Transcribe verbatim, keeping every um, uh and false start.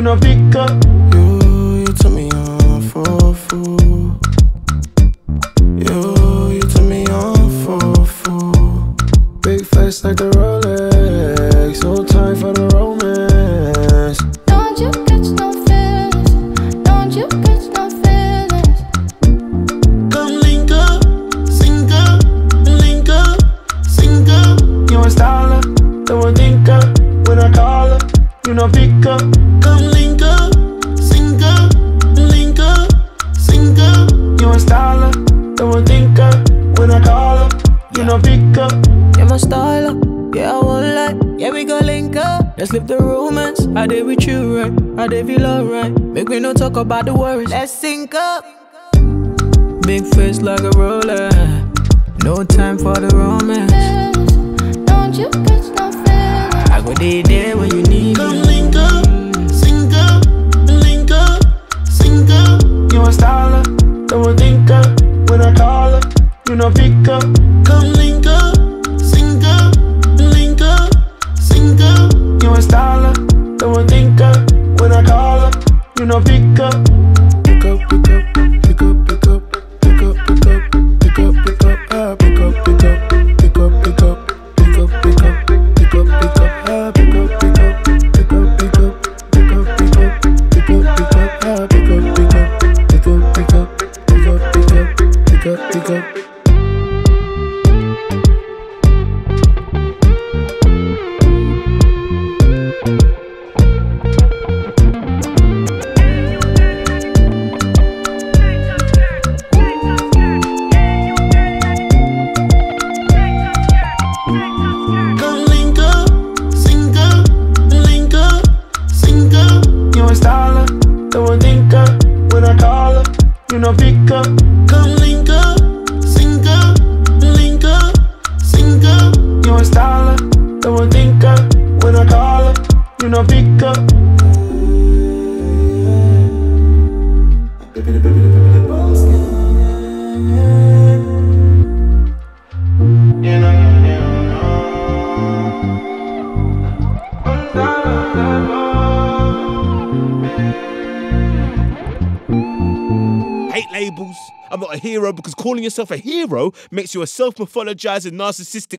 no pick up. You, you took me on for a fool. You, you took me on for a fool. Big face like the Rolex, so time for the romance. Don't you catch no feelings, don't you catch no feelings. Come link up, sync up, link up, sync up. You a styler, so I think up. When I call her, you no pick up. Come link up, sync up, link up, sync up. You a styler, so I think up. When I call her, you no pick up. You're my styler, yeah, I won't lie. Yeah, we gon' link up. Let's live the romance. I did with you, right? I did feel alright. Make me no talk about the worries. Let's sync up. Big face like a roller. No time for the romance. Don't you catch no feelings. I go there, there when you need Come me. link up, sync up, link up, sync up. You a styler, so I think up. When I call her, you no pick up. Come link up, sync up, link up, sync up. You a styler, so I think up. When I call her, you no pick up. Pick up, pick up, pick up, pick up, pick up, pick up, pick up, pick up, ah, pick up, pick up, pick up, pick up, pick up, pick up, pick up, pick up, ah, pick up, pick up, pick up, pick up, pick up, pick up, pick up, pick up, ah, pick up, pick up, pick up, pick up, pick up, pick up, pick up, pick up. Come link up, sync up, link up, sync up. You a styler, so I think up. When I call her, you no pick up. Come link up, sync up, link up, sync up. You a styler, so I think up. When I call her, you no pick up. Hate labels. I'm not a hero because calling yourself a hero makes you a self-mythologizing narcissistic